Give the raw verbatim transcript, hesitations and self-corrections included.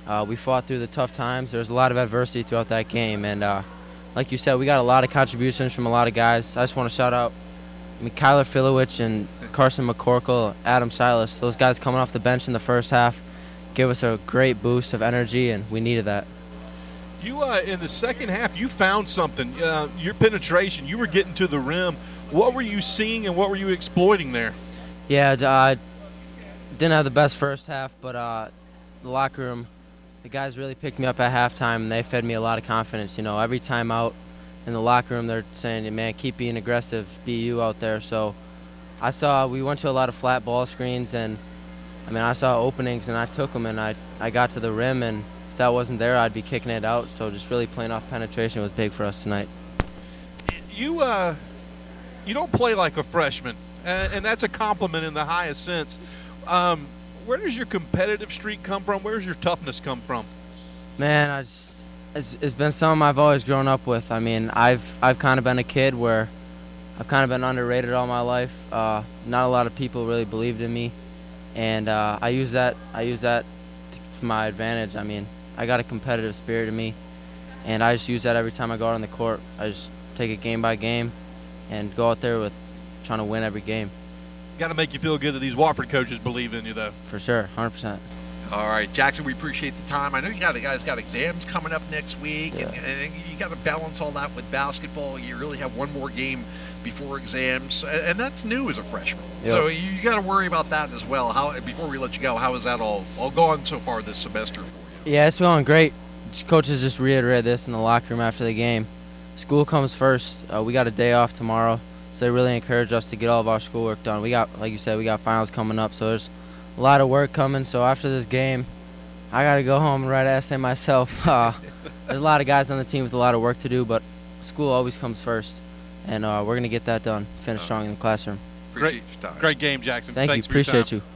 Uh, we fought through the tough times. There was a lot of adversity throughout that game, and uh, like you said, we got a lot of contributions from a lot of guys. I just want to shout out, I mean, Kyler Filowich and Carson McCorkle, Adam Silas. Those guys coming off the bench in the first half gave us a great boost of energy, and we needed that. You uh, in the second half, you found something. Uh, your penetration, you were getting to the rim. What were you seeing, and what were you exploiting there? Yeah, I uh, didn't have the best first half, but uh, the locker room, the guys really picked me up at halftime, and they fed me a lot of confidence. You know, every time out in the locker room, they're saying, man, keep being aggressive, be you out there. So I saw we went to a lot of flat ball screens, and, I mean, I saw openings, and I took them, and I, I got to the rim, and if that wasn't there, I'd be kicking it out. So just really playing off penetration was big for us tonight. You, uh, you don't play like a freshman, and, and that's a compliment in the highest sense. Um, where does your competitive streak come from? Where does your toughness come from? Man, I just, it's, it's been something I've always grown up with. I mean, I've I've kind of been a kid where I've kind of been underrated all my life. Uh, not a lot of people really believed in me, and uh, I use that I use that to my advantage. I mean, I got a competitive spirit in me, and I just use that every time I go out on the court. I just take it game by game, and go out there with trying to win every game. Got to make you feel good that these Wofford coaches believe in you, though. For sure, one hundred percent. All right, Jackson, we appreciate the time. I know you got the guys got exams coming up next week, Yeah. and, and you got to balance all that with basketball. You really have one more game before exams, and, and that's new as a freshman. Yep. So you, you got to worry about that as well. How before we let you go, how has that all all gone so far this semester for you? Yeah, it's going great. Coaches just reiterated this in the locker room after the game. School comes first. Uh, we got a day off tomorrow, so they really encourage us to get all of our schoolwork done. We got, like you said, we got finals coming up, so there's a lot of work coming. So after this game, I got to go home and write an essay myself. Uh, there's a lot of guys on the team with a lot of work to do, but school always comes first, and uh, we're going to get that done, finish strong in the classroom. Appreciate Great, your time. great game, Jackson. Thank Thanks you. for your Appreciate time. you.